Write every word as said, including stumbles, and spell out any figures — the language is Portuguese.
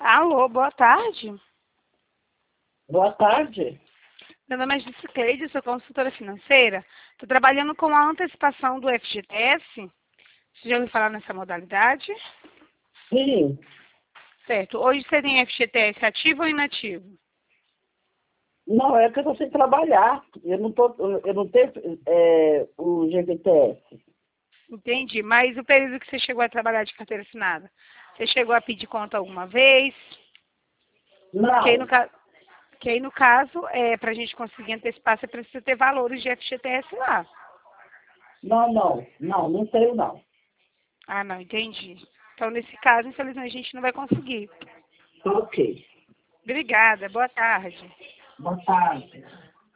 Alô, boa tarde. Boa tarde. Meu nome é Gissi Cleide, sou consultora financeira. Estou trabalhando com a antecipação do F G T S. Você já ouviu falar nessa modalidade? Sim. Certo. Hoje você tem F G T S ativo ou inativo? Não, é que eu estou sem trabalhar. Eu não, tô, eu não tenho é, o G B T S. Entendi. Mas o período que você chegou a trabalhar de carteira assinada? Você chegou a pedir conta alguma vez? Que aí, no, Não, ca... que aí, no caso, é, para a gente conseguir antecipar, você precisa ter valores de F G T S lá. não, não. Não, não tenho não. Ah, não, entendi. Então, nesse caso, infelizmente, a gente não vai conseguir. Ok. Obrigada. Boa tarde. Boa tarde.